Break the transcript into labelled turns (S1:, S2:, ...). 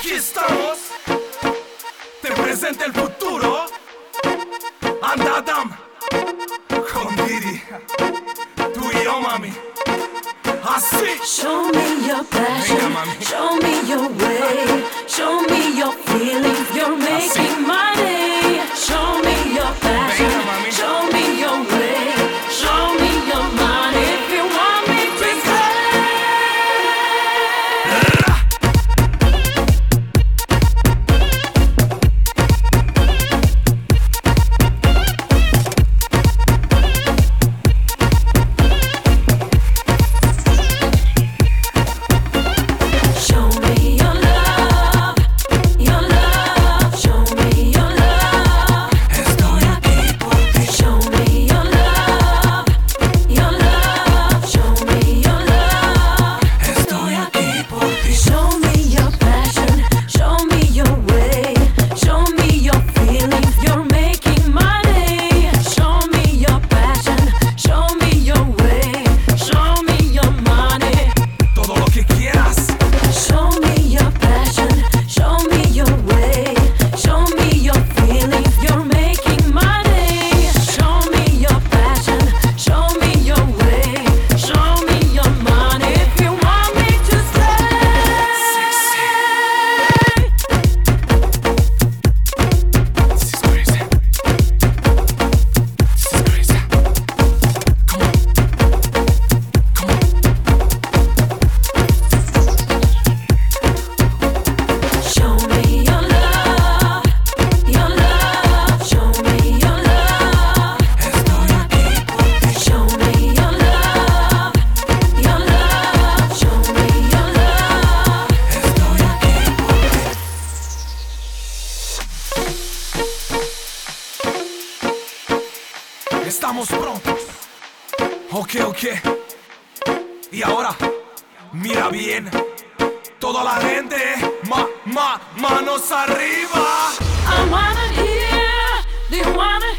S1: Aquí estamos, te presenta el futuro. Anda Adam con Didi, tú y yo, mami. Así.
S2: Show me your passion,
S1: Venga, mami.
S2: show me your way, show me your feelings, you're making my day. Show me your passion,
S1: Venga, mami.
S2: show me your way, show me your money if you want me to Show me your love, show me your love.
S1: Estoy aquí por ti.
S2: Show me your love, show me your love.
S1: Estoy aquí por ti.
S2: Show me your passion, show me your way, show me your feelings, you're making my day. Show me your passion, show me your way, show me your money.
S1: Todo lo que quieras.
S2: Show me your passion, show me your way, show me your feelings, you're making my day. Show me your passion, show me your way, show me your money if you want me to stay.
S1: This is crazy. This is crazy. Come on. Come on.
S2: Show me your love, show me your love.
S1: Estoy aquí por ti.
S2: Show me your love, show me your love.
S1: Estoy aquí por ti. Estamos prontos. Ok. Y ahora, mira bien. Toda la gente, manos arriba.
S2: I wanna hear, do you wanna